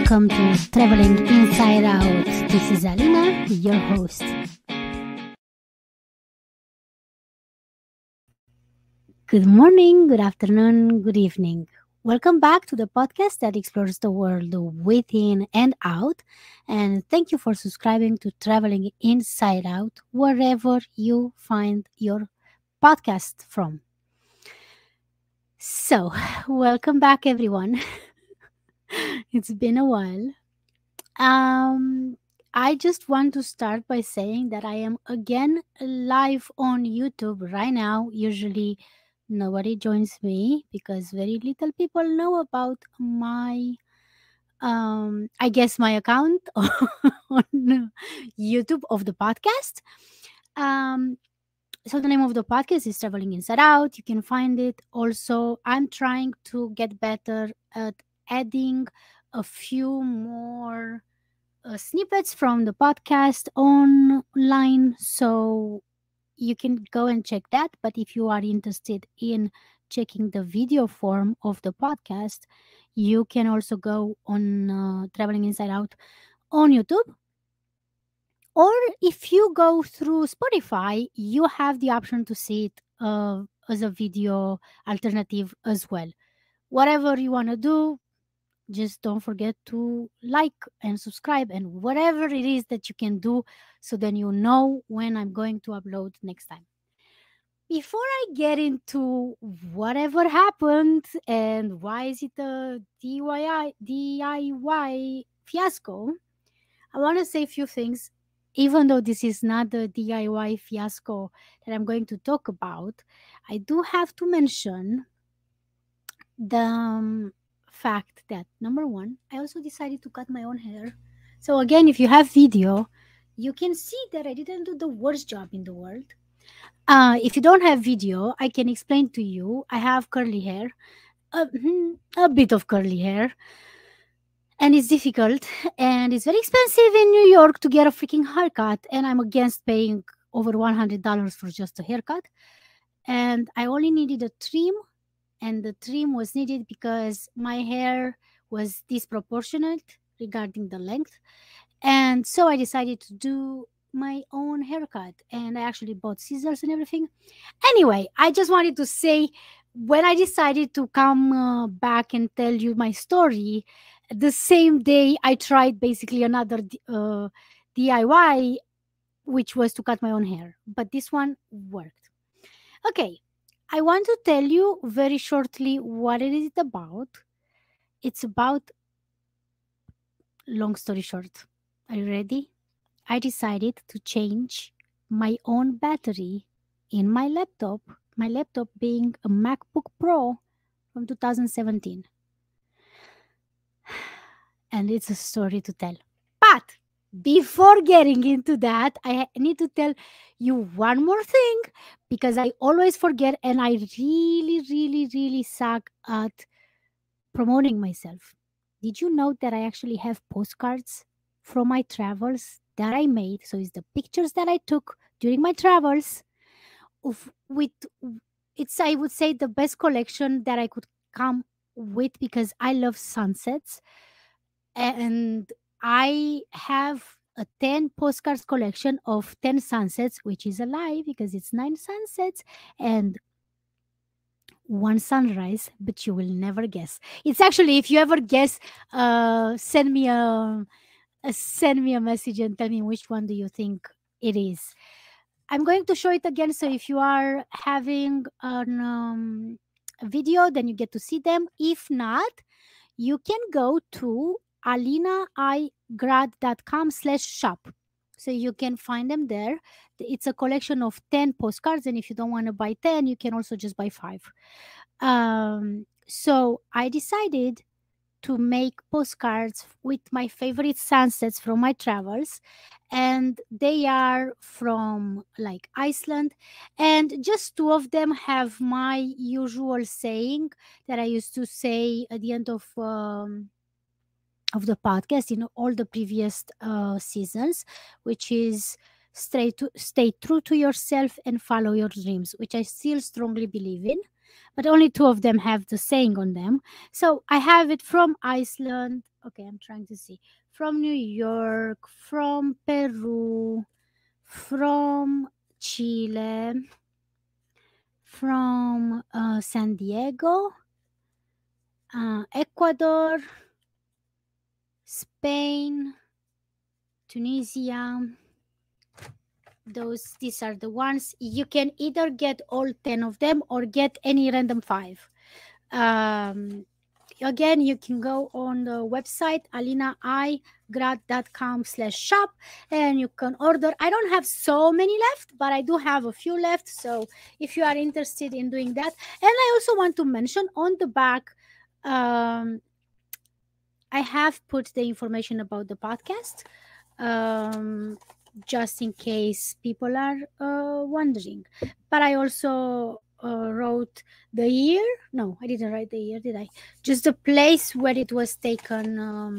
welcome to Traveling Inside Out. This is Alina, your host. Good morning, good afternoon, good evening. Welcome back to the podcast that explores the world within and out. And thank you for subscribing to Traveling Inside Out, wherever you find your podcast from. So, welcome back, everyone. It's been a while. I just want to start by saying that I am again live on YouTube right now. Usually, nobody joins me because very little people know about my, I guess, my account on YouTube of the podcast. Um, so the name of the podcast is Traveling Inside Out. You can find it. Also, I'm trying to get better at adding a few more snippets from the podcast online, so you can go and check that. But if you are interested in checking the video form of the podcast, you can also go on Traveling Inside Out on YouTube. Or if you go through Spotify, you have the option to see it as a video alternative as well. Whatever you want to do, just don't forget to like and subscribe and whatever it is that you can do, so then you know when I'm going to upload next time. Before I get into whatever happened and why is it a DIY fiasco, I want to say a few things. Even though this is not the DIY fiasco that I'm going to talk about, I do have to mention the fact that, number one, I also decided to cut my own hair. So again, if you have video, you can see that I didn't do the worst job in the world. If you don't have video, I can explain to you. I have curly hair, a bit of curly hair, and it's difficult and it's very expensive in New York to get a freaking haircut, and I'm against paying over $100 for just a haircut. And I only needed a trim, and the trim was needed because my hair was disproportionate regarding the length. And so I decided to do my own haircut, and I actually bought scissors and everything. Anyway, I just wanted to say, when I decided to come back and tell you my story, the same day I tried basically another DIY, which was to cut my own hair, but this one worked. Okay, I want to tell you very shortly what it is about. It's about, long story short. Are you ready? I decided to change my own battery in my laptop being a MacBook Pro from 2017. And it's a story to tell. But before getting into that, I need to tell you one more thing, because I always forget and I really suck at promoting myself. Did you know that I actually have postcards from my travels that I made? So it's the pictures that I took during my travels with it's, I would say, the best collection that I could come with, because I love sunsets. And I have a 10 postcards collection of 10 sunsets, which is a lie because it's 9 sunsets and 1 sunrise, but you will never guess. It's actually, if you ever guess, send me a message and tell me which one do you think it is. I'm going to show it again, so if you are having a video, then you get to see them. If not, you can go to alinaigrad.com/shop. So you can find them there. It's a collection of 10 postcards, and if you don't want to buy 10, you can also just buy 5. So I decided to make postcards with my favorite sunsets from my travels, and they are from like Iceland, and just 2 of them have my usual saying that I used to say at the end of the podcast in all the previous seasons, which is stay true to yourself and follow your dreams, which I still strongly believe in. But only 2 of them have the saying on them. So I have it from Iceland, Okay, I'm trying to see. From New York, from Peru, from Chile, from San Diego, Ecuador, Spain, Tunisia. These are the ones. You can either get all 10 of them or get any random 5. Um, Again, you can go on the website alinaigrad.com/shop and you can order. I don't have so many left, but I do have a few left. So if you are interested in doing that, and I also want to mention on the back, um, I have put the information about the podcast, um, just in case people are wondering. But I also wrote the year. No, I didn't write the year, did I? Just the place where it was taken.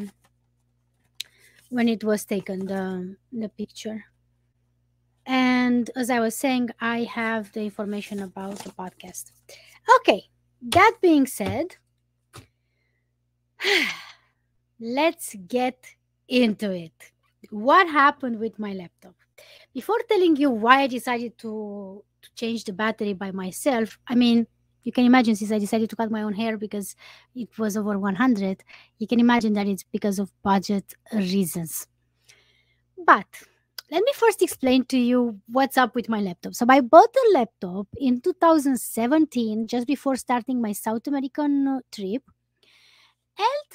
When it was taken, the picture. And as I was saying, I have the information about the podcast. Okay, that being said, let's get into it. What happened with my laptop? Before telling you why I decided to change the battery by myself, I mean, you can imagine, since I decided to cut my own hair because it was over 100, you can imagine that it's because of budget reasons. But let me first explain to you what's up with my laptop. So I bought the laptop in 2017, just before starting my South American trip, and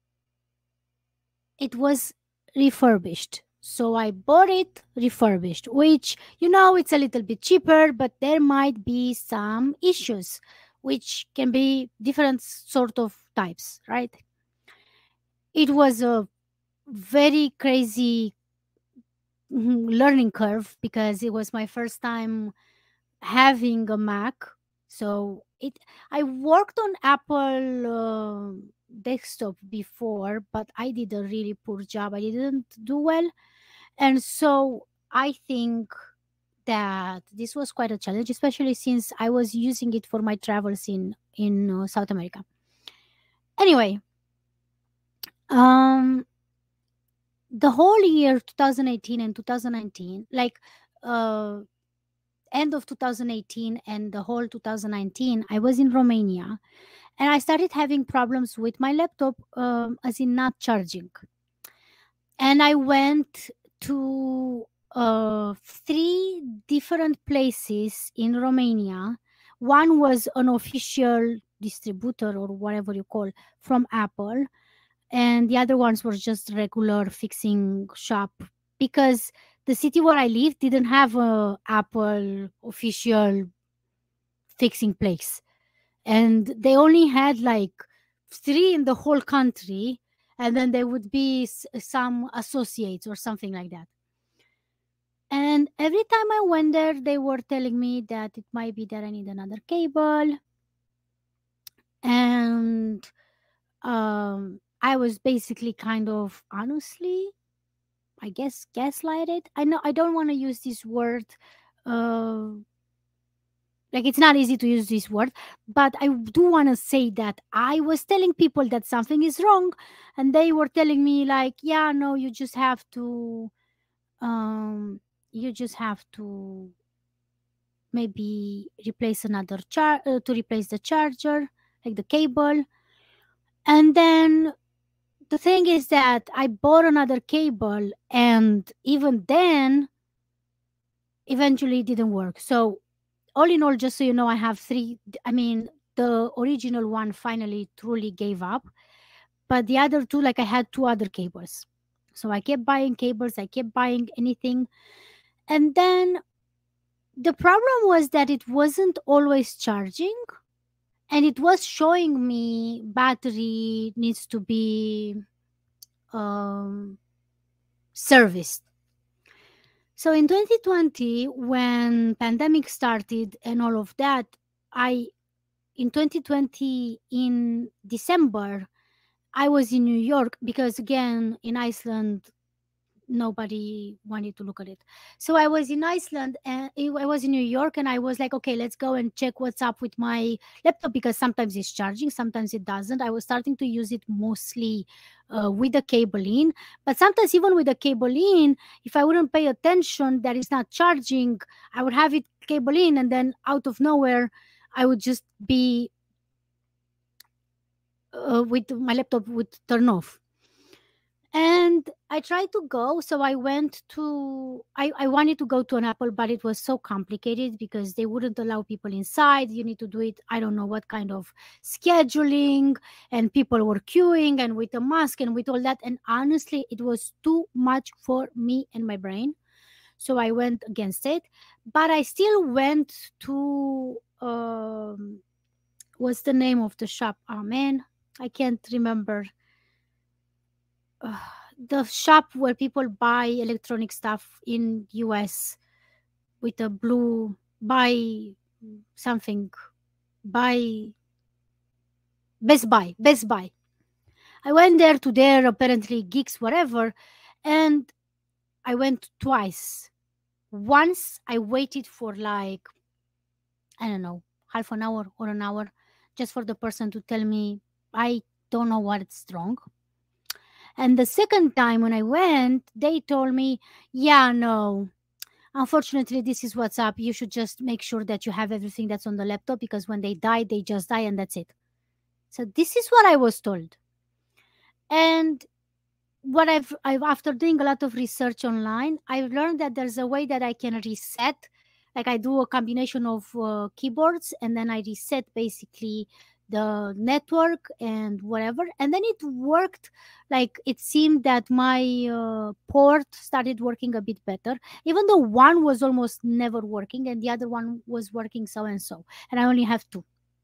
it was refurbished. So I bought it refurbished, which, it's a little bit cheaper, but there might be some issues, which can be different sort of types, right? It was a very crazy learning curve because it was my first time having a Mac. So I worked on Apple desktop before, but I did a really poor job. I didn't do well, and so I think that this was quite a challenge, especially since I was using it for my travels in South America. Anyway, um, the whole year 2018 and 2019, like uh end of 2018 and the whole 2019, I was in Romania, and I started having problems with my laptop, as in not charging. And I went to 3 different places in Romania. One was an official distributor or whatever you call from Apple, and the other ones were just regular fixing shop because the city where I live didn't have a Apple official fixing place, and they only had like 3 in the whole country, and then there would be some associates or something like that. And every time I went there, they were telling me that it might be that I need another cable, and I was basically kind of, honestly, I guess, gaslighted. I know I don't want to use this word. Uh, like, it's not easy to use this word, but I do want to say that I was telling people that something is wrong, and they were telling me like, yeah, no, um, you just have to maybe replace to replace the charger, like the cable, and then the thing is that I bought another cable, and even then, eventually it didn't work. So, all in all, just so you know, I have 3. I mean, the original one finally truly gave up, but the other 2, like, I had 2 other cables. So I kept buying cables, I kept buying anything. And then the problem was that it wasn't always charging, and it was showing me battery needs to be um, serviced. So in 2020, when pandemic started and all of that, I in 2020 in December, I was in New York because, again, in Iceland nobody wanted to look at it. So I was in Iceland and I was in New York, and I was like, okay, let's go and check what's up with my laptop, because sometimes it's charging, sometimes it doesn't. I was starting to use it mostly with the cable in, but sometimes even with the cable in, if I wouldn't pay attention that it's not charging, I would have it cable in, and then out of nowhere, I would just be with my laptop would turn off. And I tried to go. So I went to, I wanted to go to an Apple, but it was so complicated because they wouldn't allow people inside. You need to do it, I don't know what kind of scheduling, and people were queuing and with a mask and with all that. And honestly, it was too much for me and my brain. So I went against it. But I still went to, what's the name of the shop? Oh man, I can't remember. uh, the shop where people buy electronic stuff in US, with a blue, buy something, buy Best Buy. I went there to their apparently geeks whatever, and I went twice. Once I waited for like, I don't know, half an hour or an hour, just for the person to tell me I don't know what's wrong. And the second time when I went, they told me, yeah, no, unfortunately, this is what's up. You should just make sure that you have everything that's on the laptop, because when they die, they just die and that's it. So this is what I was told. And what I've after doing a lot of research online, I've learned that there's a way that I can reset. Like I do a combination of keyboards, and then I reset basically the network and whatever, and then it worked. Like it seemed that my port started working a bit better, even though one was almost never working and the other one was working so and so, and I only have two.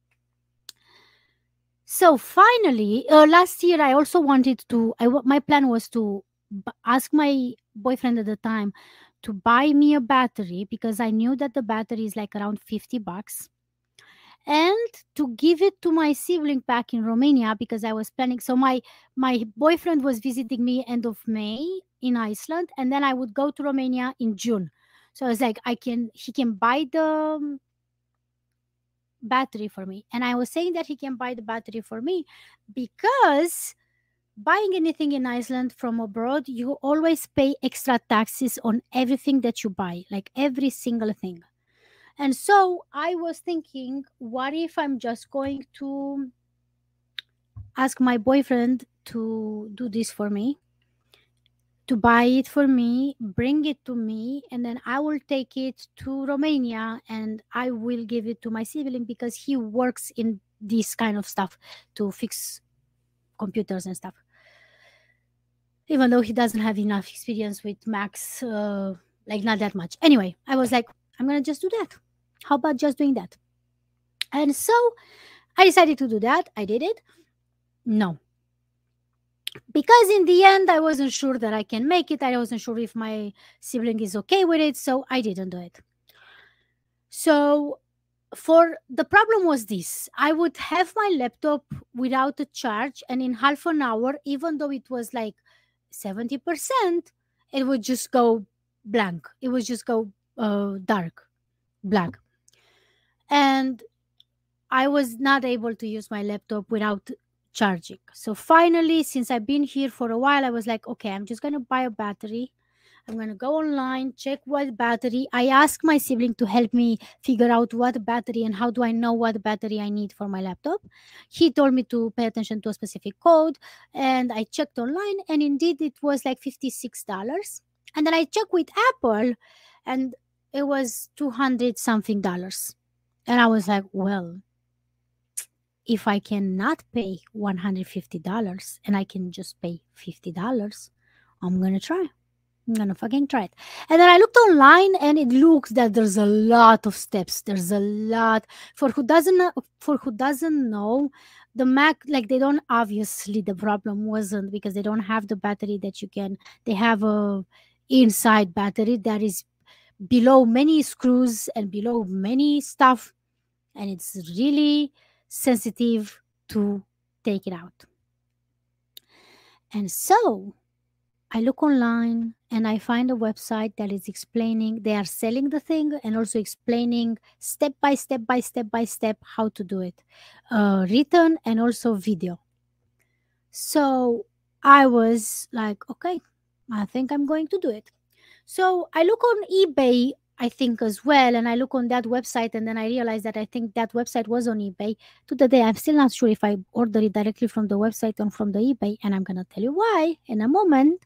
So finally, last year I also wanted to. My plan was to ask my boyfriend at the time to buy me a battery, because I knew that the battery is like around $50, and to give it to my sibling back in Romania, because I was planning. So my boyfriend was visiting me end of May in Iceland, and then I would go to Romania in June. So I was like, he can buy the battery for me. And I was saying that he can buy the battery for me because buying anything in Iceland from abroad, you always pay extra taxes on everything that you buy, like every single thing. And so I was thinking, what if I'm just going to ask my boyfriend to do this for me, to buy it for me, bring it to me, and then I will take it to Romania and I will give it to my sibling, because he works in this kind of stuff to fix computers and stuff. Even though he doesn't have enough experience with Macs, like not that much. Anyway, I was like, I'm gonna just do that. How about just doing that? And so I decided to do that. I did it. No, because in the end I wasn't sure that I can make it. I wasn't sure if my sibling is okay with it, so I didn't do it. So for the problem was this: I would have my laptop without a charge, and in half an hour, even though it was like 70%, it would just go blank. It would just go dark, black. And I was not able to use my laptop without charging. So finally, since I've been here for a while, I was like, okay, I'm just going to buy a battery. I'm going to go online, check what battery. I asked my sibling to help me figure out what battery and how do I know what battery I need for my laptop. He told me to pay attention to a specific code, and I checked online, and indeed it was like $56. And then I checked with Apple, and it was 200 something dollars. And I was like, well, if I cannot pay $150 and I can just pay $50, I'm going to try. I'm gonna fucking try it. And then I looked online, and it looks that there's a lot of steps. There's a lot. For who doesn't know, the Mac, like, they don't, obviously the problem wasn't because they don't have the battery that you can. They have a inside battery that is below many screws and below many stuff, and it's really sensitive to take it out. And so I look online and I find a website that is explaining, they are selling the thing and also explaining step by step by step by step how to do it, written and also video. So I was like, okay, I think I'm going to do it. So I look on eBay, I think as well, and I look on that website, and then I realize that I think that website was on eBay. To the day, I'm still not sure if I ordered it directly from the website or from the eBay, and I'm gonna tell you why in a moment.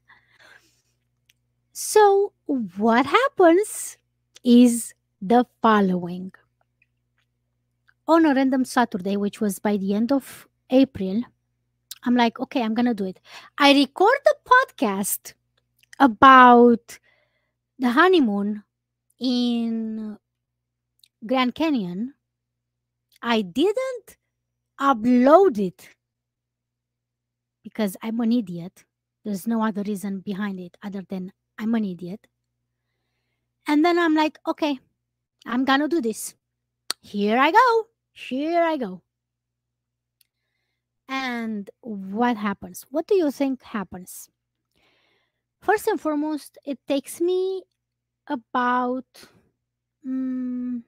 So what happens is the following. On a random Saturday, which was by the end of April, I'm like, okay, I'm gonna do it. I record the podcast about the honeymoon in Grand Canyon. I didn't upload it because I'm an idiot. There's no other reason behind it other than I'm an idiot. And then I'm like, okay, I'm gonna do this. Here I go. Here I go. And what happens? What do you think happens? First and foremost, it takes me about mm,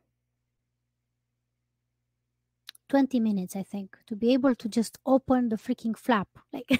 20 minutes, I think, to be able to just open the freaking flap. Like,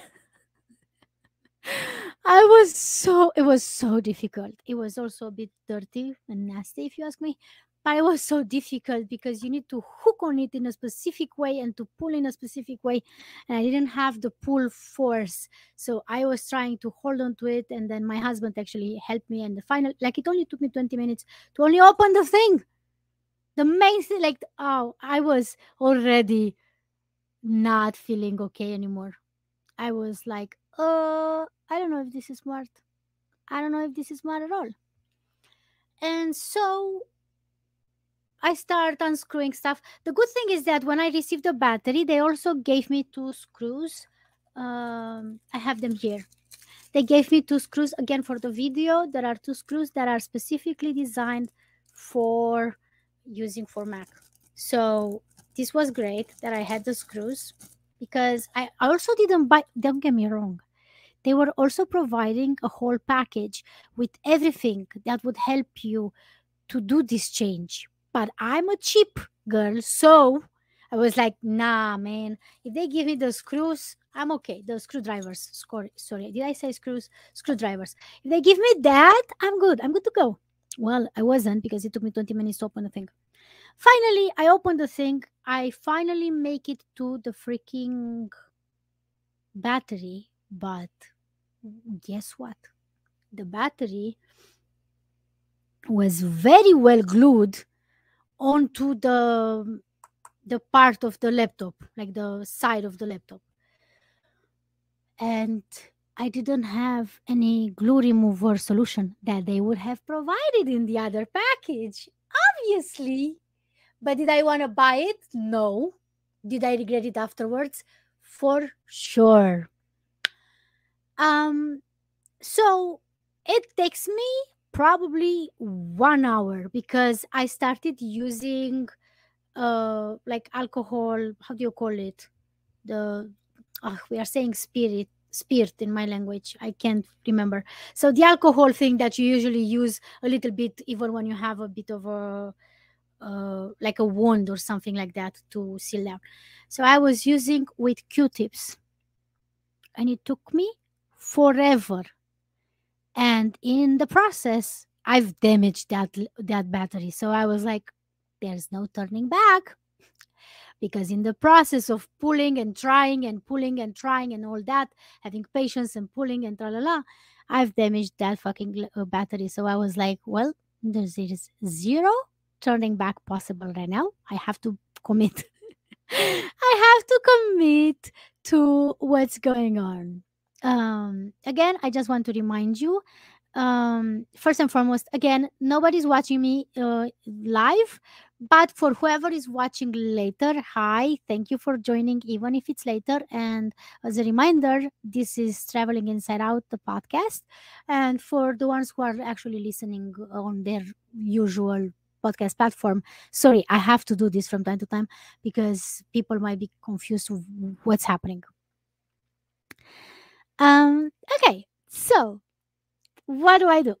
it was so difficult. It was also a bit dirty and nasty, if you ask me. But it was so difficult because you need to hook on it in a specific way and to pull in a specific way. And I didn't have the pull force. So I was trying to hold on to it. And then my husband actually helped me. And the final, like, it only took me 20 minutes to only open the thing. The main thing, like, oh, I was already not feeling okay anymore. I was like, I don't know if this is smart. I don't know if this is smart at all. And so I start unscrewing stuff. The good thing is that when I received the battery, they also gave me two screws. I have them here. They gave me two screws again for the video. There are two screws that are specifically designed for using for Mac. So this was great that I had the screws because I also didn't buy, don't get me wrong. They were also providing a whole package with everything that would help you to do this change. But I'm a cheap girl, so I was like, nah, man. If they give me the screws, I'm okay. The screwdrivers. Sorry, did I say screws? Screwdrivers. If they give me that, I'm good. I'm good to go. Well, I wasn't because it took me 20 minutes to open the thing. Finally, I opened the thing. I finally make it to the freaking battery, but guess what? The battery was very well glued onto the part of the laptop, like the side of the laptop. And I didn't have any glue remover solution that they would have provided in the other package, obviously. But did I want to buy it? No. Did I regret it afterwards? For sure. So it takes me probably 1 hour because I started using like alcohol. How do you call it? The we are saying spirit in my language. I can't remember. So the alcohol thing that you usually use a little bit, even when you have a bit of a like a wound or something like that to seal down. So I was using with Q-tips, and it took me forever. And in the process, I've damaged that battery. So I was like, there's no turning back. Because in the process of pulling and trying and pulling and trying and all that, having patience and pulling and tra-la-la, I've damaged that fucking battery. So I was like, well, there is zero turning back possible right now. I have to commit. I have to commit to what's going on. Again, I just want to remind you, first and foremost, again, nobody's watching me live, but for whoever is watching later, hi, thank you for joining, even if it's later. And as a reminder, this is Traveling Inside Out, the podcast. And for the ones who are actually listening on their usual podcast platform, sorry, I have to do this from time to time because people might be confused what's happening. Okay, So, what do I do?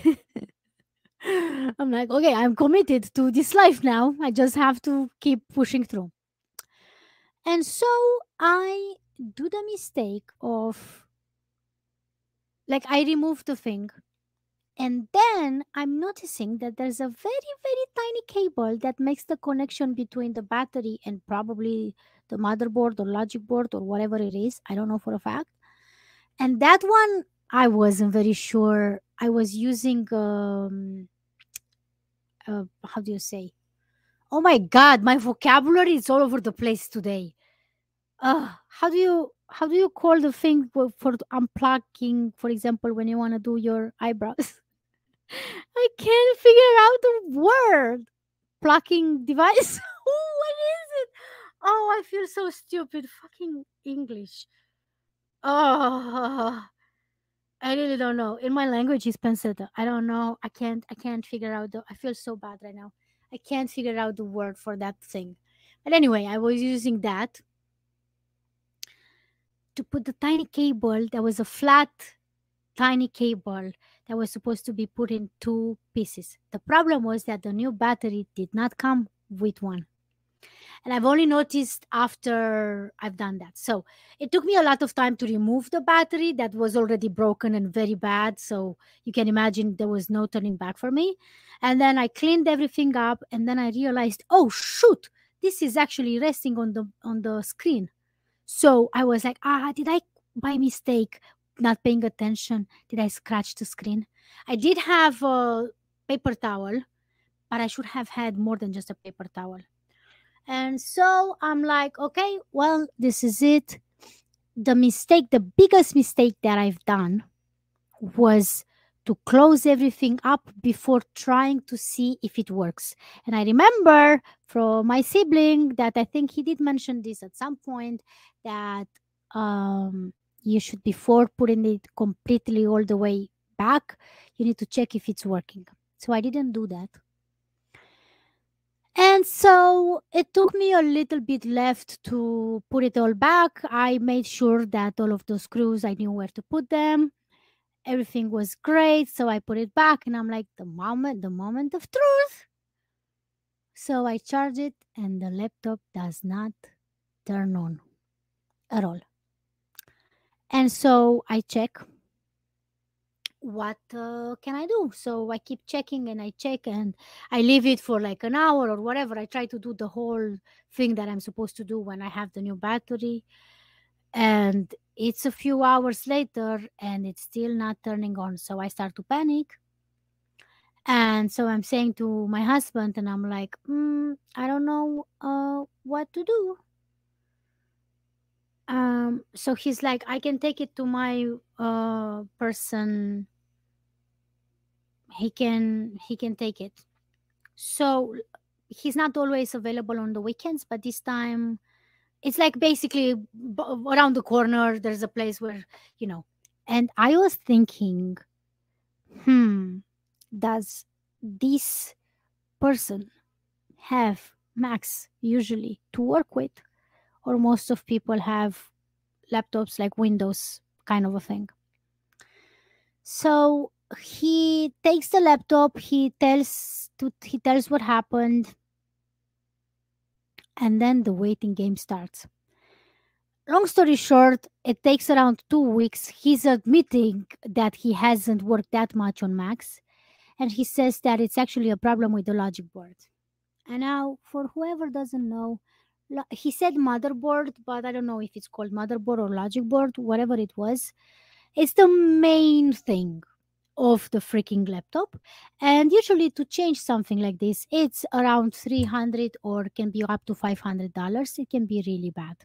I'm like, okay, I'm committed to this life now. I just have to keep pushing through. And so I do the mistake of, like, I remove the thing. And then I'm noticing that there's a very, very tiny cable that makes the connection between the battery and probably the motherboard or logic board or whatever it is. I don't know for a fact. And that one, I wasn't very sure. I was using, how do you say? Oh my God, my vocabulary is all over the place today. How do you call the thing for unplugging, for example, when you want to do your eyebrows? I can't figure out the word. Plucking device. What is it? Oh, I feel so stupid. Fucking English. Oh, I really don't know. In my language is penseta. I don't know. I can't figure out the I feel so bad right now. I can't figure out the word for that thing. But anyway, I was using that to put the tiny cable. That was a flat tiny cable that was supposed to be put in two pieces. The problem was that the new battery did not come with one. And I've only noticed after I've done that. So it took me a lot of time to remove the battery that was already broken and very bad. So you can imagine there was no turning back for me. And then I cleaned everything up, and then I realized, oh shoot, this is actually resting on the screen. So I was like, did I by mistake not paying attention? Did I scratch the screen? I did have a paper towel, but I should have had more than just a paper towel. And so I'm like, okay, well, this is it. The biggest mistake that I've done was to close everything up before trying to see if it works. And I remember from my sibling that I think he did mention this at some point that you should, before putting it completely all the way back, you need to check if it's working. So I didn't do that. And so it took me a little bit left to put it all back. I made sure that all of the screws, I knew where to put them. Everything was great. So I put it back, and I'm like, the moment of truth. So I charge it, and the laptop does not turn on at all. And so I check, what can I do? So I keep checking and I check, and I leave it for like an hour or whatever. I try to do the whole thing that I'm supposed to do when I have the new battery. And it's a few hours later and it's still not turning on. So I start to panic. And so I'm saying to my husband, and I'm like, I don't know what to do. So he's like, I can take it to my person. He can take it. So he's not always available on the weekends, but this time it's like basically around the corner. There's a place where, you know. And I was thinking, hmm, does this person have Macs usually to work with, or most of people have laptops like Windows kind of a thing? So he takes the laptop, he tells what happened, and then the waiting game starts. Long story short, it takes around 2 weeks. He's admitting that he hasn't worked that much on Macs, and he says that it's actually a problem with the logic board. And now, for whoever doesn't know, he said motherboard, but I don't know if it's called motherboard or logic board, whatever it was. It's the main thing of the freaking laptop. And usually, to change something like this, it's around 300 or can be up to $500. It can be really bad.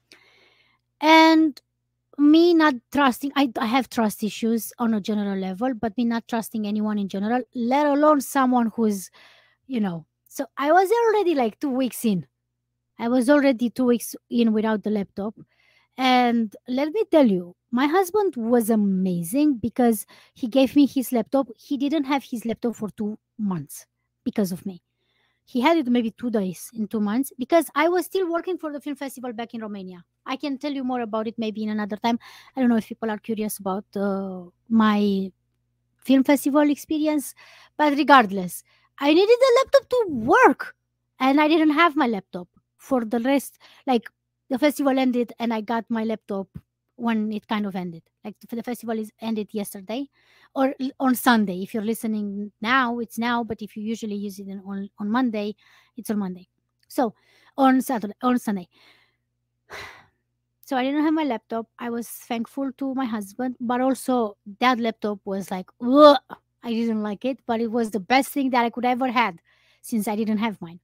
And me not trusting, I have trust issues on a general level, but me not trusting anyone in general, let alone someone who's, so I was already like 2 weeks in. I was already 2 weeks in without the laptop. And let me tell you, my husband was amazing because he gave me his laptop. He didn't have his laptop for 2 months because of me. He had it maybe 2 days in 2 months because I was still working for the film festival back in Romania. I can tell you more about it maybe in another time. I don't know if people are curious about my film festival experience, but regardless, I needed a laptop to work, and I didn't have my laptop for the rest. Like, the festival ended, and I got my laptop when it kind of ended. Like, the festival is ended yesterday, or on Sunday. If you're listening now, it's now. But if you usually use it on Monday, it's on Monday. So on Sunday. So I didn't have my laptop. I was thankful to my husband, but also that laptop was like, ugh, I didn't like it, but it was the best thing that I could ever had since I didn't have mine.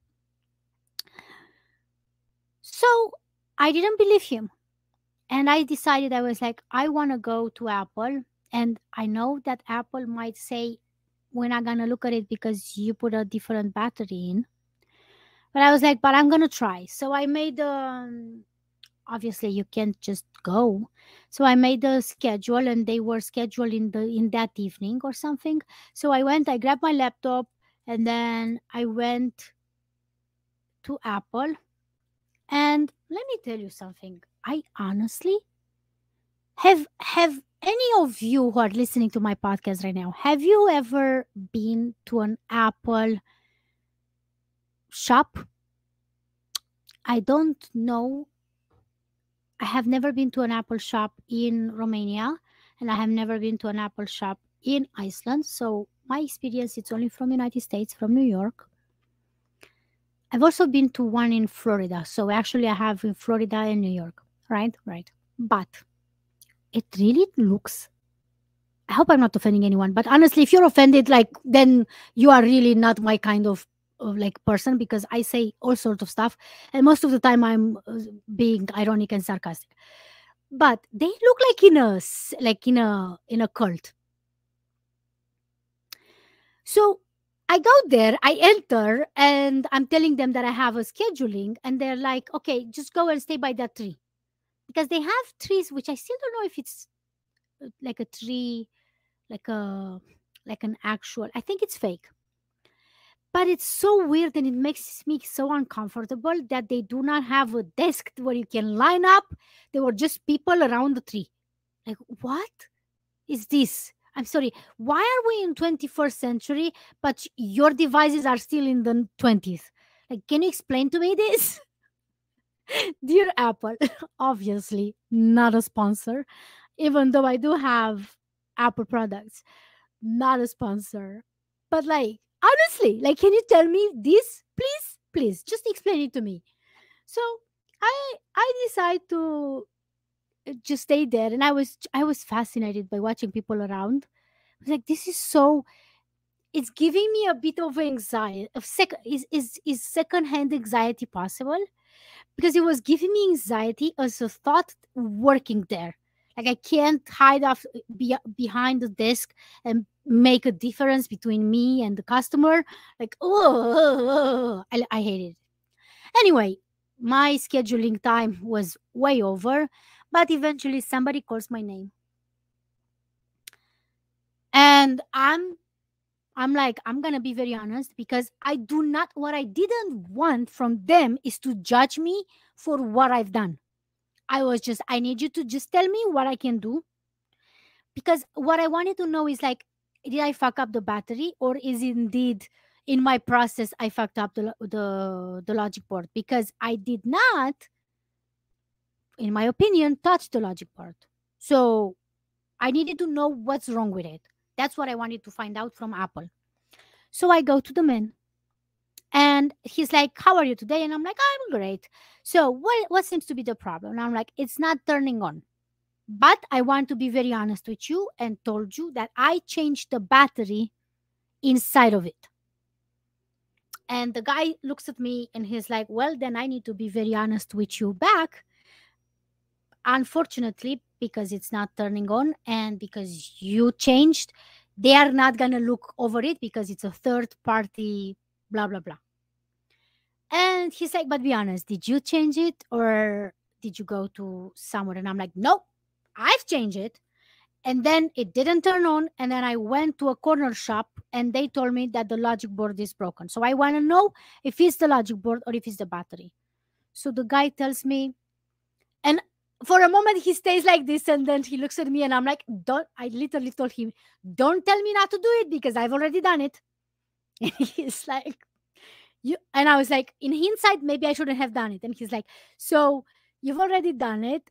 So I didn't believe him. And I decided, I was like, I want to go to Apple. And I know that Apple might say, we're not going to look at it because you put a different battery in. But I was like, but I'm going to try. So I made obviously you can't just go, so I made a schedule, and they were scheduled in that evening or something. So I went, I grabbed my laptop, and then I went to Apple. And let me tell you something, I honestly have any of you who are listening to my podcast right now, have you ever been to an Apple shop? I don't know. I have never been to an Apple shop in Romania, and I have never been to an Apple shop in Iceland. So my experience it's only from United States, from New York. I've also been to one in Florida. So actually I have in Florida and New York. Right? Right. But it really looks, I hope I'm not offending anyone, but honestly, if you're offended, like, then you are really not my kind of like person, because I say all sorts of stuff, and most of the time I'm being ironic and sarcastic. But they look like in a cult. So I go there, I enter, and I'm telling them that I have a scheduling, and they're like, okay, just go and stay by that tree, because they have trees which I still don't know if it's like a tree, like a like an actual, I think it's fake. But it's so weird, and it makes me so uncomfortable that they do not have a desk where you can line up. They were just people around the tree. Like, what is this? I'm sorry. Why are we in 21st century, but your devices are still in the 20th? Like, can you explain to me this? Dear Apple, obviously not a sponsor, even though I do have Apple products, not a sponsor. But like, honestly, like, can you tell me this, please? Please, just explain it to me. So I decide to just stay there, and I was fascinated by watching people around. I was like, this is so. It's giving me a bit of anxiety. Of is secondhand anxiety possible? Because it was giving me anxiety as a thought working there. Like, I can't hide behind the desk and make a difference between me and the customer. Like, oh, I hate it. Anyway, my scheduling time was way over, but eventually somebody calls my name, and I'm like, I'm gonna be very honest, because I do not, what I didn't want from them is to judge me for what I've done. I need you to just tell me what I can do. Because what I wanted to know is, like, did I fuck up the battery, or is indeed in my process I fucked up the logic board? Because I did not, in my opinion, touch the logic board. So I needed to know what's wrong with it. That's what I wanted to find out from Apple. So I go to the man, and he's like, how are you today? And I'm like, I'm great. So what seems to be the problem? And I'm like, it's not turning on. But I want to be very honest with you and told you that I changed the battery inside of it. And the guy looks at me and he's like, well, then I need to be very honest with you back. Unfortunately, because it's not turning on and because you changed, they are not going to look over it because it's a third party, blah, blah, blah. And he's like, but be honest, did you change it or did you go to somewhere? And I'm like, nope, I've changed it. And then it didn't turn on, and then I went to a corner shop and they told me that the logic board is broken. So I want to know if it's the logic board or if it's the battery. So the guy tells me, and for a moment he stays like this, and then he looks at me and I'm like, don't, I literally told him, don't tell me not to do it because I've already done it. And he's like, you, and I was like, in hindsight maybe I shouldn't have done it. And he's like, so you've already done it,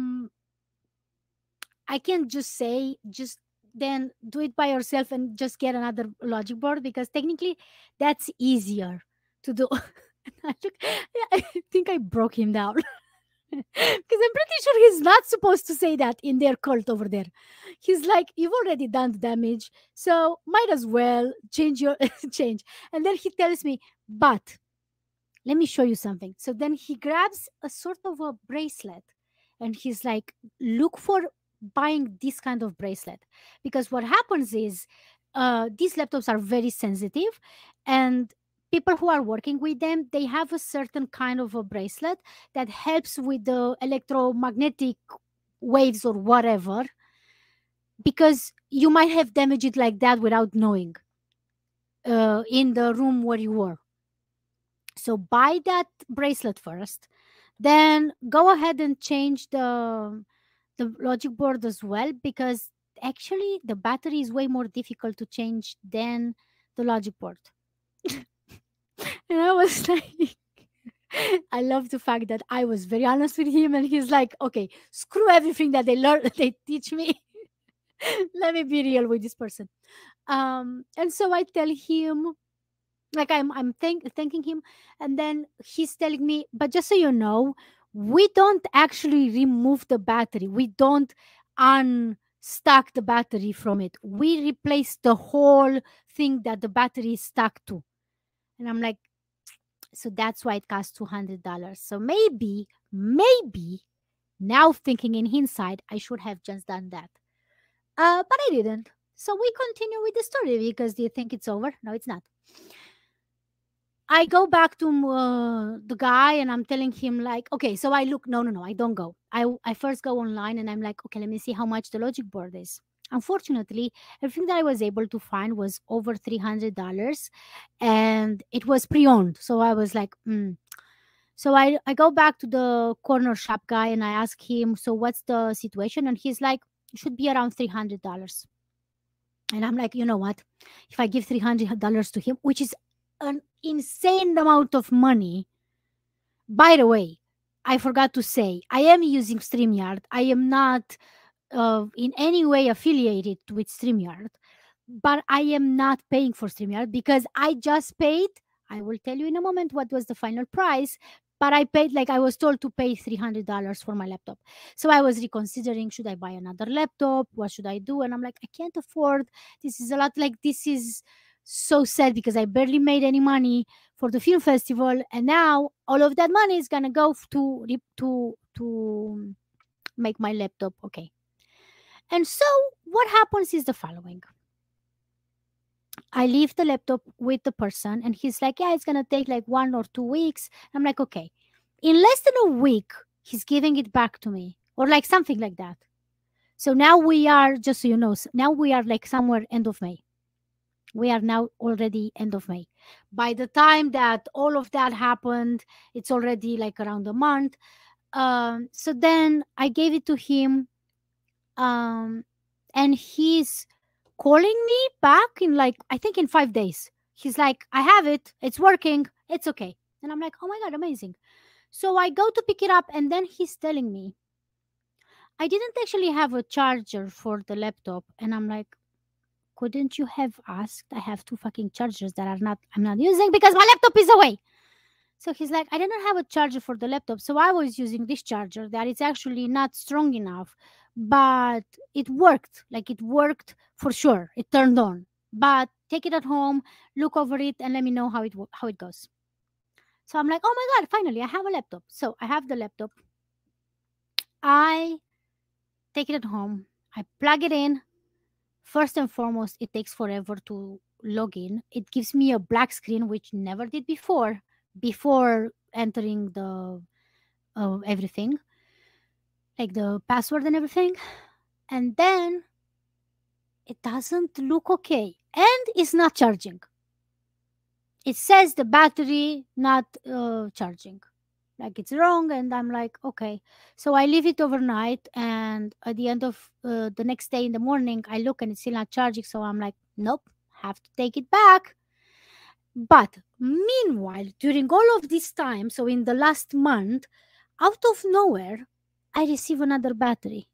I can't just say, just then do it by yourself and just get another logic board, because technically that's easier to do. I think I broke him down. Because I'm pretty sure he's not supposed to say that in their cult over there. He's like, you've already done the damage, so might as well change your change. And then he tells me, but let me show you something. So then he grabs a sort of a bracelet and he's like, look for buying this kind of bracelet, because what happens is these laptops are very sensitive, and people who are working with them, they have a certain kind of a bracelet that helps with the electromagnetic waves or whatever, because you might have damaged it like that without knowing in the room where you were. So buy that bracelet first, then go ahead and change the logic board as well, because actually the battery is way more difficult to change than the logic board. And I was like, I love the fact that I was very honest with him, and he's like, okay, screw everything that they learn, they teach me. Let me be real with this person. And so I tell him, like thanking him, and then he's telling me, but just so you know, we don't actually remove the battery, we don't unstuck the battery from it, we replace the whole thing that the battery is stuck to. And I'm like, so that's why it costs $200. So maybe now thinking in hindsight, I should have just done that, but I didn't. So we continue with the story, because do you think it's over? No, it's not. I go back to the guy and I'm telling him like, okay, so I look, no, I don't go. I first go online and I'm like, okay, let me see how much the logic board is. Unfortunately, everything that I was able to find was over $300, and it was pre-owned. So I was like, So I go back to the corner shop guy and I ask him, so what's the situation? And he's like, it should be around $300. And I'm like, you know what? If I give $300 to him, which is an insane amount of money. By the way, I forgot to say, I am using StreamYard. I am not in any way affiliated with StreamYard, but I am not paying for StreamYard because I just paid. I will tell you in a moment what was the final price, but I paid, like I was told to pay $300 for my laptop. So I was reconsidering, should I buy another laptop? What should I do? And I'm like, I can't afford. This is a lot. Like, this is so sad because I barely made any money for the film festival, and now all of that money is gonna go to make my laptop okay. And so what happens is the following. I leave the laptop with the person and he's like, yeah, it's gonna take like 1 or 2 weeks. I'm like, okay. In less than a week, he's giving it back to me, or like something like that. So now we are, just so you know, now we are like somewhere end of May. We are now already end of May. By the time that all of that happened, it's already like around a month. So then I gave it to him, and he's calling me back in like, I think in 5 days. He's like, I have it, it's working, it's okay. And I'm like, oh my god, amazing. So I go to pick it up, and then he's telling me, I didn't actually have a charger for the laptop. And I'm like, couldn't you have asked? I have 2 fucking chargers that I'm not using because my laptop is away. So he's like, I didn't have a charger for the laptop, so I was using this charger that is actually not strong enough, but it worked. Like, it worked for sure. It turned on. But take it at home, look over it, and let me know how it goes. So I'm like, oh my god, finally I have a laptop. So I have the laptop. I take it at home. I plug it in. First and foremost, it takes forever to log in. It gives me a black screen, which never did before entering the everything, like the password and everything. And then it doesn't look okay and it's not charging. It says the battery not charging, like it's wrong. And I'm like, okay. So I leave it overnight, and at the end of the next day in the morning, I look and it's still not charging. So I'm like, nope, have to take it back. But meanwhile, during all of this time, so in the last month, out of nowhere, I receive another battery.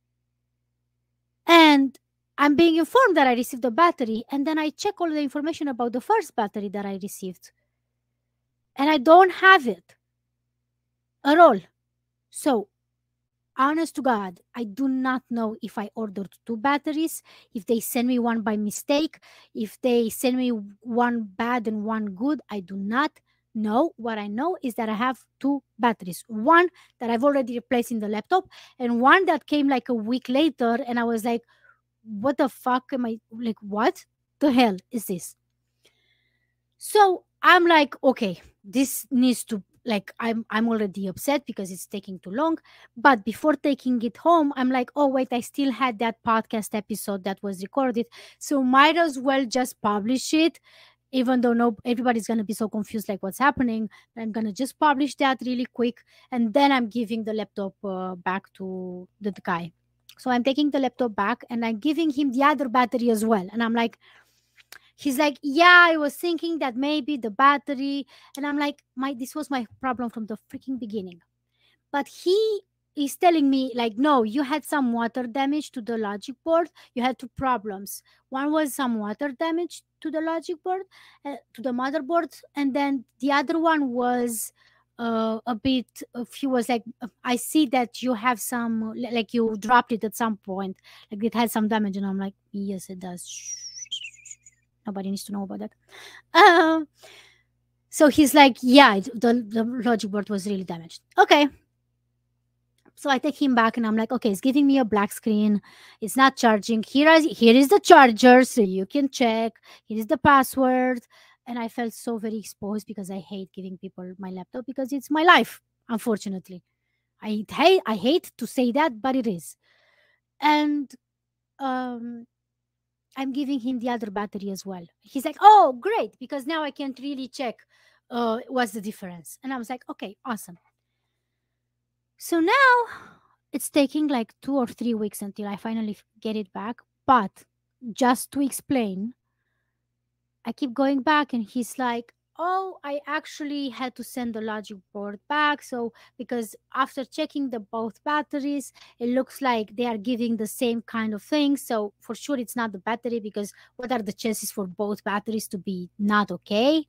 And I'm being informed that I received a battery, and then I check all the information about the first battery that I received. And I don't have it at all. So, honest to God, I do not know if I ordered two batteries, if they send me one by mistake, if they send me one bad and one good. I do not know. What I know is that I have two batteries, one that I've already replaced in the laptop, and one that came like a week later. And I was like, what the fuck am I, like, what the hell is this? So I'm like, okay, this needs to, like, I'm already upset because it's taking too long. But before taking it home, I'm like, oh wait, I still had that podcast episode that was recorded, so might as well just publish it, even though no everybody's gonna be so confused like what's happening. I'm gonna just publish that really quick, and then I'm giving the laptop back to the guy. So I'm taking the laptop back and I'm giving him the other battery as well. And I'm like, he's like, yeah, I was thinking that maybe the battery. And I'm like, this was my problem from the freaking beginning. But he is telling me, like, no, you had some water damage to the logic board. You had two problems. One was some water damage to the logic board, to the motherboard. And then the other one was a bit of, he was like, I see that you have some, like you dropped it at some point, like it had some damage. And I'm like, yes, it does. Nobody needs to know about that. Um, so he's like, yeah, the logic board was really damaged. Okay. So I take him back and I'm like, okay, it's giving me a black screen. It's not charging. Here is the charger, so you can check. Here is the password. And I felt so very exposed because I hate giving people my laptop because it's my life, unfortunately. I hate to say that, but it is. And um I'm giving him the other battery as well. He's like, oh, great, because now I can't really check what's the difference. And I was like, okay, awesome. So now it's taking like 2 or 3 weeks until I finally get it back. But just to explain, I keep going back and he's like, oh, I actually had to send the logic board back. So, because after checking the both batteries, it looks like they are giving the same kind of thing. So, for sure, it's not the battery, because what are the chances for both batteries to be not okay?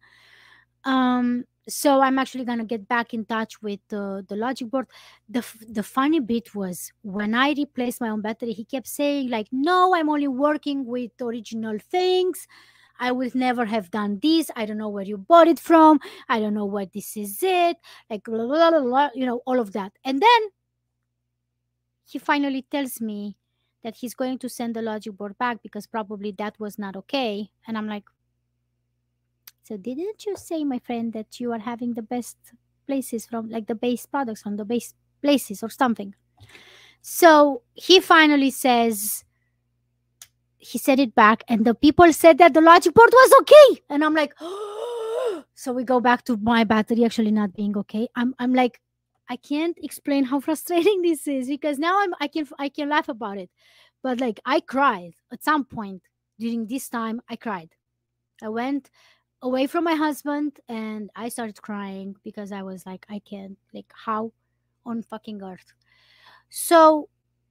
So I'm actually gonna get back in touch with the logic board. The funny bit was when I replaced my own battery, he kept saying like, no, I'm only working with original things. I will never have done this. I don't know where you bought it from. I don't know what this is it. Like blah, blah, blah, blah, all of that. And then he finally tells me that he's going to send the logic board back because probably that was not okay. And I'm like, so didn't you say, my friend, that you are having the best places from, like, the base products from the base places or something? So he finally says, he said it back, and the people said that the logic board was okay. And I'm like, so we go back to my battery actually not being okay. I'm like, I can't explain how frustrating this is, because now I can laugh about it. But like, I cried at some point during this time. I cried. I went away from my husband and I started crying because I was like, I can't, like, how on fucking earth? So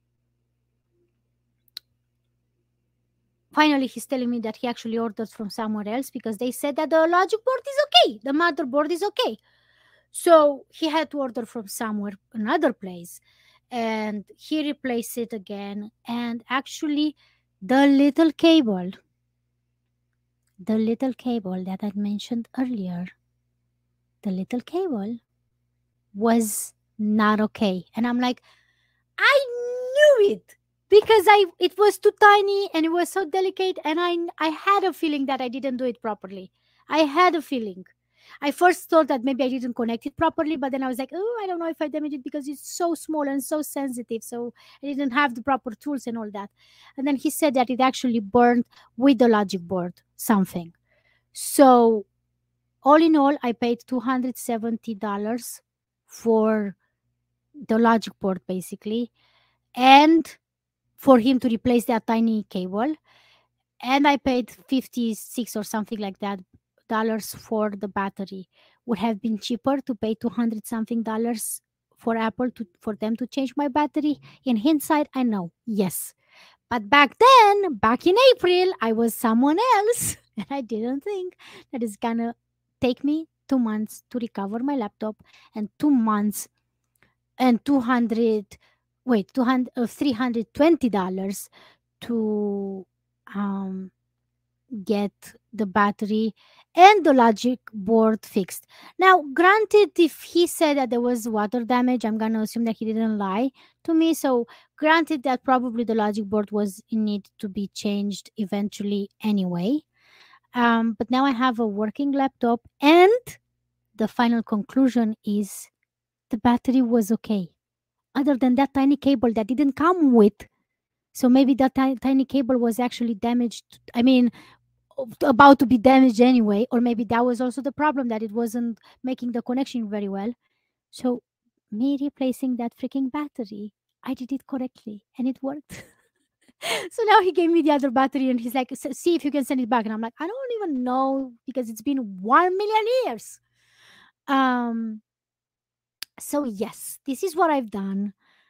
finally he's telling me that he actually ordered from somewhere else because they said that the logic board is okay, the motherboard is okay. So he had to order from somewhere, another place, and he replaced it again. And actually the little cable that I mentioned earlier, the little cable was not okay. And I'm like, I knew it, because it was too tiny and it was so delicate, and I had a feeling that I didn't do it properly. I had a feeling. I first thought that maybe I didn't connect it properly, but then I was like, oh, I don't know if I damaged it because it's so small and so sensitive. So I didn't have the proper tools and all that. And then he said that it actually burned with the logic board something. So all in all, I paid $270 for the logic board basically, and for him to replace that tiny cable. And I paid 56 or something like that dollars for the battery. Would have been cheaper to pay 200 something dollars for Apple to for them to change my battery. In hindsight, I know, yes. But back then, back in April, I was someone else, and I didn't think that it's gonna take me 2 months to recover my laptop, and 2 months and 200 wait 200 $320 to um get the battery and the logic board fixed. Now, granted, if he said that there was water damage, I'm gonna assume that he didn't lie to me. So, granted that probably the logic board was in need to be changed eventually anyway. But now I have a working laptop, and the final conclusion is the battery was okay. Other than that tiny cable that didn't come with, so maybe that tiny cable was actually damaged. I mean, about to be damaged anyway, or maybe that was also the problem, that it wasn't making the connection very well. So me replacing that freaking battery, I did it correctly and it worked. So now he gave me the other battery and he's like, see if you can send it back." And I'm like, I don't even know because it's been 1 million years. Um so yes, this is what I've done.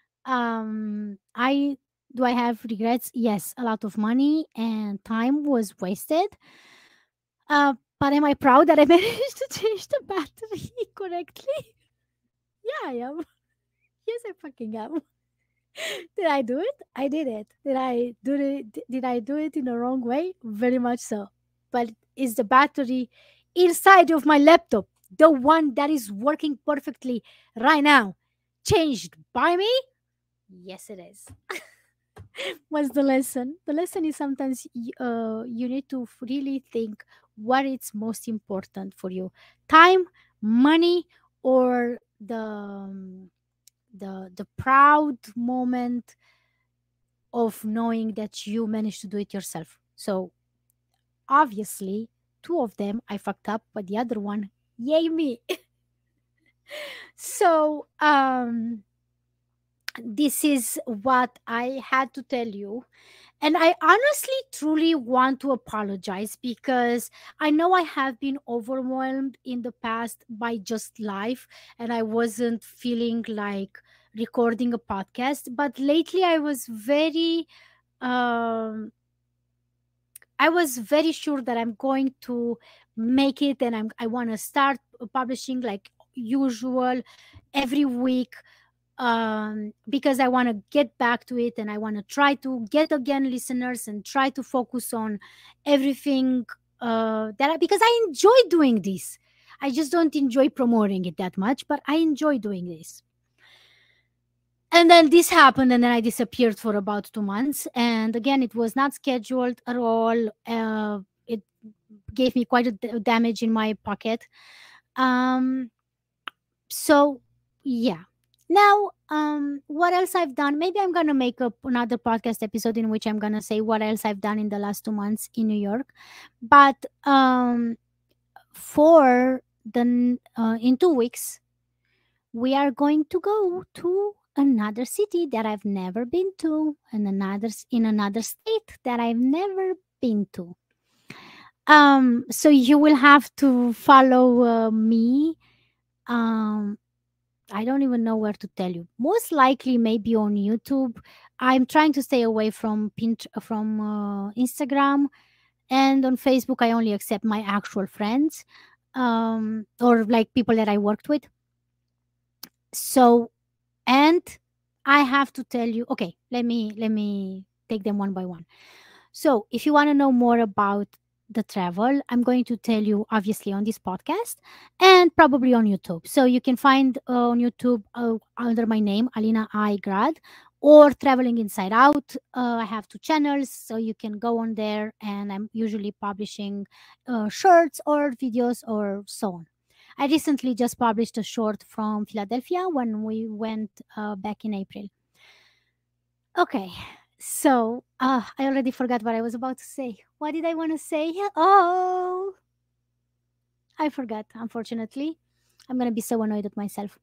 I Do I have regrets? Yes, a lot of money and time was wasted. But am I proud that I managed to change the battery correctly? Yeah, I am. Yes, I fucking am. Did I do it? I did it. Did I do it in the wrong way? Very much so. But is the battery inside of my laptop, the one that is working perfectly right now, changed by me? Yes, it is. What's the lesson? The lesson is sometimes you need to really think what is most important for you: time, money, or the proud moment of knowing that you managed to do it yourself. So obviously, two of them I fucked up, but the other one, yay me. So this is what I had to tell you. And I honestly, truly want to apologize because I know I have been overwhelmed in the past by just life and I wasn't feeling like recording a podcast. But lately, um, I was very sure that I'm going to make it, and I want to start publishing like usual every week, because I want to get back to it and I want to try to get again listeners and try to focus on everything, because I enjoy doing this. I just don't enjoy promoting it that much, but I enjoy doing this. And then this happened, and then I disappeared for about 2 months. And again, it was not scheduled at all. It gave me quite a damage in my pocket. Um, so yeah. Now, what else I've done? Maybe I'm gonna make up another podcast episode in which I'm gonna say what else I've done in the last 2 months in New York. But for in 2 weeks, we are going to go to another city that I've never been to, and in another state that I've never been to. So you will have to follow me. Um, I don't even know where to tell you. Most likely, maybe on YouTube. I'm trying to stay away from Instagram, and on Facebook, I only accept my actual friends, or like people that I worked with. So, and I have to tell you. Okay, let me take them one by one. So, if you want to know more about the travel, I'm going to tell you obviously on this podcast and probably on YouTube. So, you can find on YouTube under my name, Alina I Grad, or Traveling Inside Out. I have two channels, so you can go on there, and I'm usually publishing shorts or videos or so on. I recently just published a short from Philadelphia when we went back in April. Okay, so I already forgot what I was about to say. What did I want to say? Oh, I forgot. Unfortunately, I'm gonna be so annoyed at myself.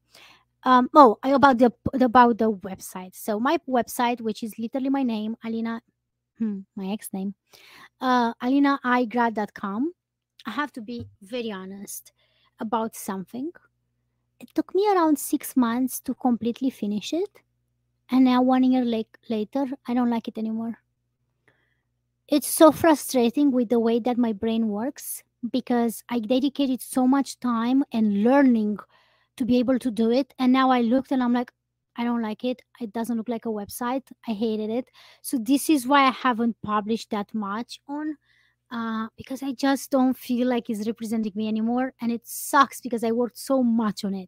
About the website. So my website, which is literally my name, Alina, my ex name, alinaigrad.com. I have to be very honest about something. It took me around 6 months to completely finish it, and now 1 year later, I don't like it anymore. It's so frustrating with the way that my brain works because I dedicated so much time and learning to be able to do it. And now I looked and I'm like, I don't like it. It doesn't look like a website. I hated it. So this is why I haven't published that much on because I just don't feel like it's representing me anymore. And it sucks because I worked so much on it.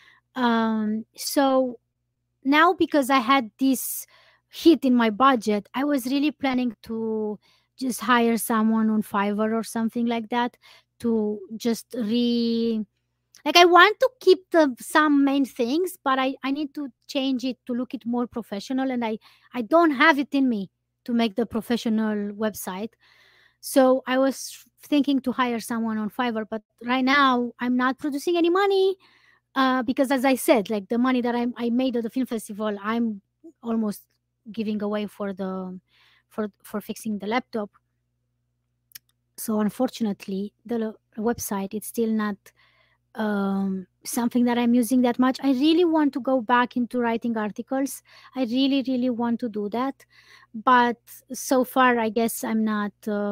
So now because I had this hit in my budget, I was really planning to just hire someone on Fiverr or something like that to just like I want to keep the some main things, but I need to change it to look it more professional, and I don't have it in me to make the professional website. So I was thinking to hire someone on Fiverr, but right now I'm not producing any money because, as I said, like the money that I made at the film festival, I'm almost giving away for the for fixing the laptop. So unfortunately, the website it's still not something that I'm using that much. I really want to go back into writing articles. I really, really want to do that, but so far, I guess I'm not.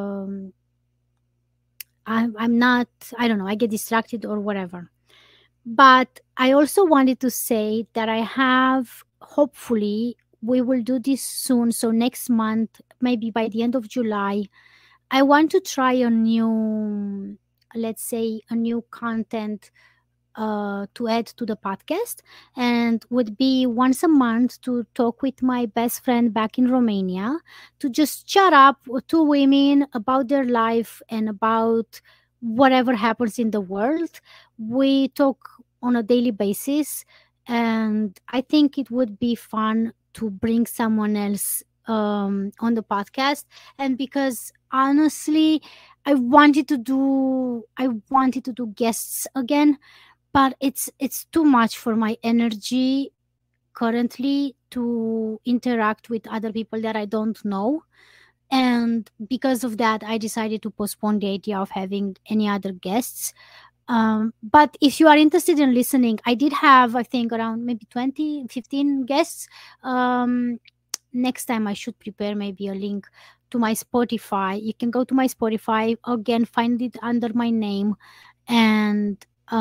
I'm not. I don't know. I get distracted or whatever. But I also wanted to say that I have. Hopefully, we will do this soon. So next month, maybe by the end of July, I want to try a new, let's say, a new content to add to the podcast, and would be once a month to talk with my best friend back in Romania to just chat up with two women about their life and about whatever happens in the world. We talk on a daily basis, and I think it would be fun to bring someone else on the podcast. And because honestly, I wanted to do guests again, but it's too much for my energy currently to interact with other people that I don't know. And because of that, I decided to postpone the idea of having any other guests. But if you are interested in listening, I did have, I think, around maybe 20, 15 guests. Next time I should prepare maybe a link to my Spotify. You can go to my Spotify again, find it under my name, and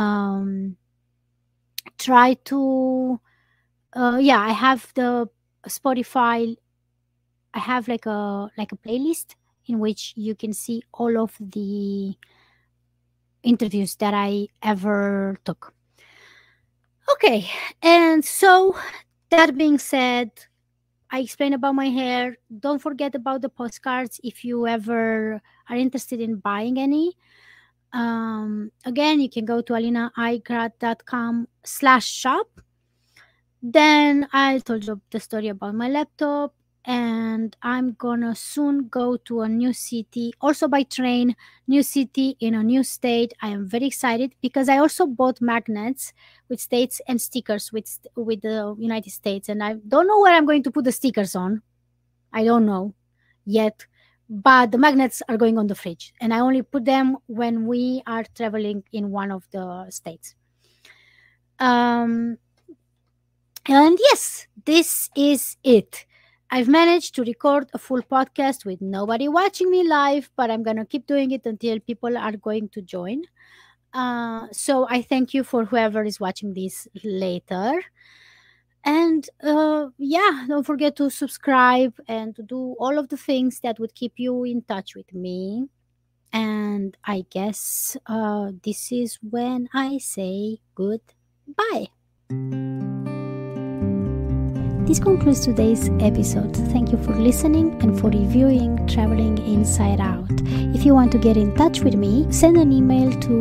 try to yeah, I have the Spotify. I have like a playlist in which you can see all of the interviews that I ever took. Okay, and so that being said, I explained about my hair. Don't forget about the postcards if you ever are interested in buying any. Again, you can go to alinaigrad.com/shop. Then I told you the story about my laptop, and I'm gonna soon go to a new city, also by train, new city in a new state. I am very excited because I also bought magnets with states and stickers with the United States, and I don't know where I'm going to put the stickers on. I don't know yet, but the magnets are going on the fridge, and I only put them when we are traveling in one of the states. Um, and yes, this is it. I've managed to record a full podcast with nobody watching me live, but I'm going to keep doing it until people are going to join. So I thank you for whoever is watching this later. And yeah, don't forget to subscribe and to do all of the things that would keep you in touch with me. And I guess this is when I say goodbye. This concludes today's episode. Thank you for listening and for reviewing Traveling Inside Out. If you want to get in touch with me, send an email to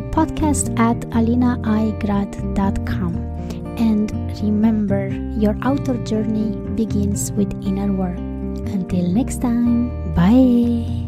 podcast@alinaigrad.com. And remember, your outer journey begins with inner work. Until next time, bye.